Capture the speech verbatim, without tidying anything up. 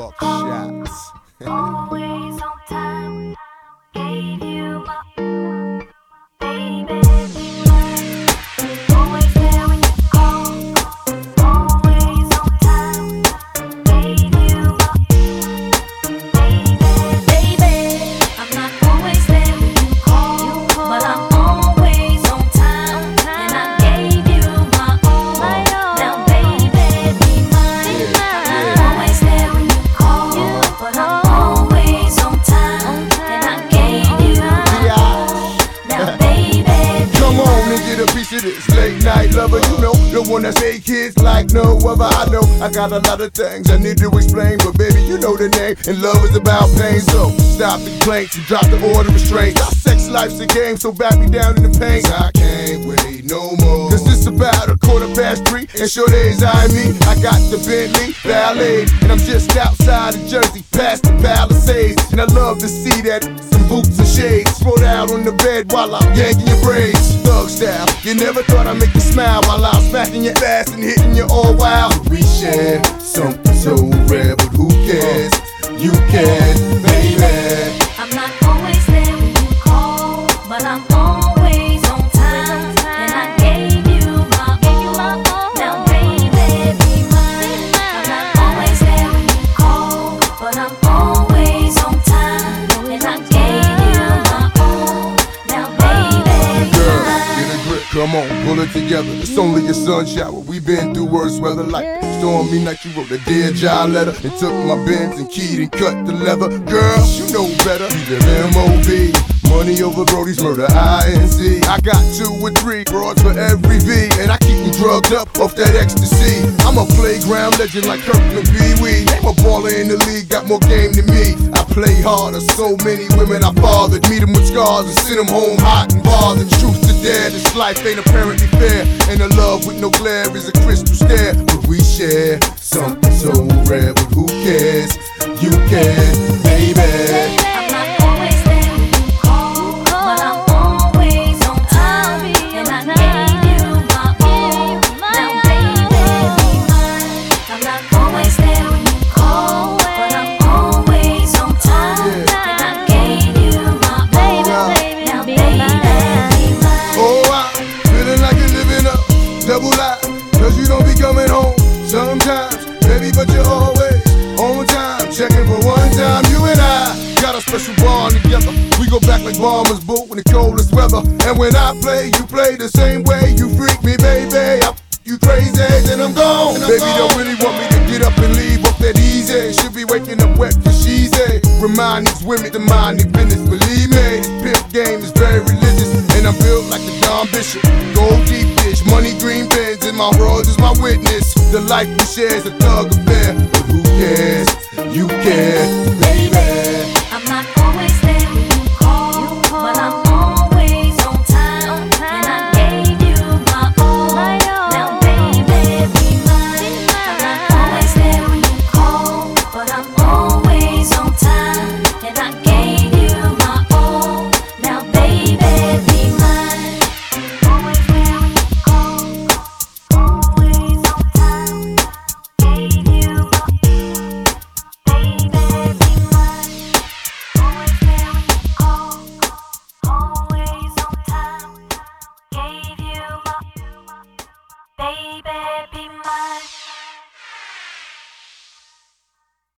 Buck shots. Always on time, gave you my baby. Always there when you call. Always on time, gave you my baby. Baby, I'm not always there when you call, but I'm always on time, and I gave you my all. Now, baby, be mine. I'm not always there when you call, but I'm always on time, and I gave you my all. Now, baby, be Come on and get a piece of this late night lover. You know, the one that say kids like no other. I know I got a lot of things I need to explain, but baby, you know the name, and love is about pain. So stop the complaints and drop the order of restraint. Our sex life's a game, so back me down in the paint. I can't wait no more, cause it's about a quarter past three, and sure days I me. I got the Bentley Ballet, and I'm just outside of Jersey, past the Palisades. And I love to see that, some boots and shades, spread out on the bed while I'm yanking your braids. Thug style, you never thought I'd make you smile while I'm smacking your ass and hitting you all wild. We share something so rare, but who cares? You can, baby. I'm not always there when you call, but I'm always on time, and I gave you my all. Now, baby, be mine. I'm not always there when you call, but I'm always on time, and I gave you my all. Now, baby, be Girl, mine. get a grip, come on, pull it together. It's only a sun shower. We've been through worse weather, like stormy night. You wrote a Dear John letter and took my Benz and keyed and cut the leather. Girl, you know better. You live M O B. Money over Brody's murder, I N C. I got two or three broads for every V, and I keep them drugged up off that ecstasy. I'm a playground legend like Kirkland Pee Wee. I'm a baller in the league, got more game than me. I play harder, so many women I fathered. Meet them with scars and send them home hot and bothered. Truth to dare, this life ain't apparently fair, and a love with no glare is a crystal stare. But we share something so rare, but who cares? You can, baby. I'm not always there when you call, but I'm always on time, and I gave you my all. Now, baby, be mine. I'm not always there when you call, but I'm always on time, and I gave you my all. Now, baby, be mine. Oh, I'm feeling like you're living up double life, cause you don't be coming home sometimes, baby, but you're always on time. Checking for one time, you and I got a special bond together. We go back like bombers boot in the coldest weather. And when I play, you play the same way. You freak me, baby, I f you crazy, then I'm gone. And I'm baby, gone. Don't really want me to get up and leave off that easy. Should be waking up wet cause she's a. Remind these women to mind their business, believe me. This pimp game is very religious, and I'm built like the Don Bishop. Gold deep dish, money green bins, and my world is my witness. The life we share is a thug affair, but who cares? You care, baby.